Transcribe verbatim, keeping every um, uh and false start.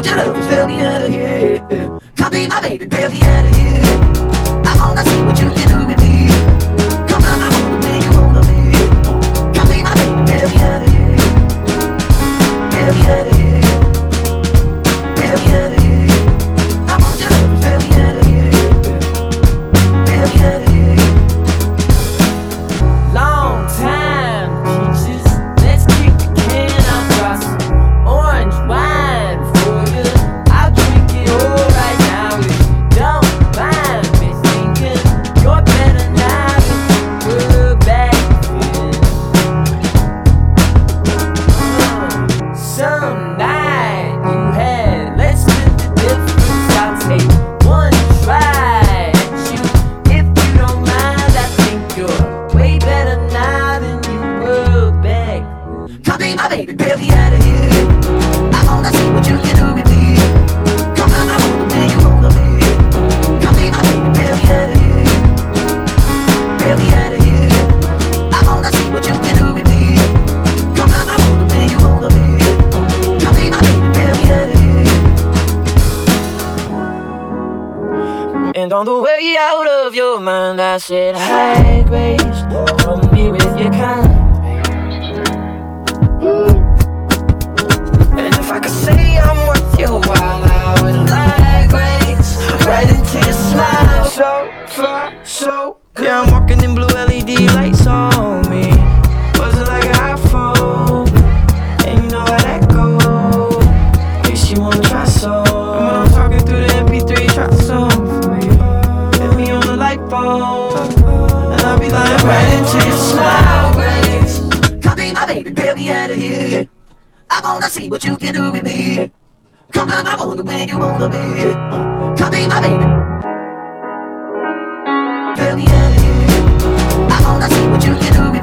want your love to fill me out of here. Come be my baby, bail me out of here. I wanna see what you can do with me. Come on, I wanna be you wanna be. Come be my baby, bail me out of here. Bail me out of here. Bail me out of here. I want your love to fill me out of here. Bail me out of here. Long time, peaches. Let's kick the can. I'll try some orange wine for you. I'll drink it all right now if you don't mind me thinking you're better now than you were back then. Uh, some night you had, let's split the difference. I'll take one try at you. If you don't mind, I think you're way better now than you were back then. Come be my baby, bail me out of here. I wanna see what you can do with me. Come on, I wanna be you wanna be. Come be my baby, bail me out of here. Bail me out of here. I wanna see what you can do with me. Come on, I wanna be you wanna be. Come be my baby, bail me out of here. And on the way out of your mind, I said, hi, Grace, come be with your kind. And if I could say I'm worth your while, I would like Grace, right into your smile. So far, so good. Yeah, I'm walking in blue L E D lights on me. Buzzing like an iPhone, and you know how that goes. In case you wanna try some, I'm talking through the M P three, try some for me. Hit me on the light bulb, and I'll be lying right into your smile, Grace. Come be my baby, bail me out of here. I wanna see what you can do with me. Come on, I wanna be you wanna be. Come be my baby, bail me out of here. I wanna see what you can do with me.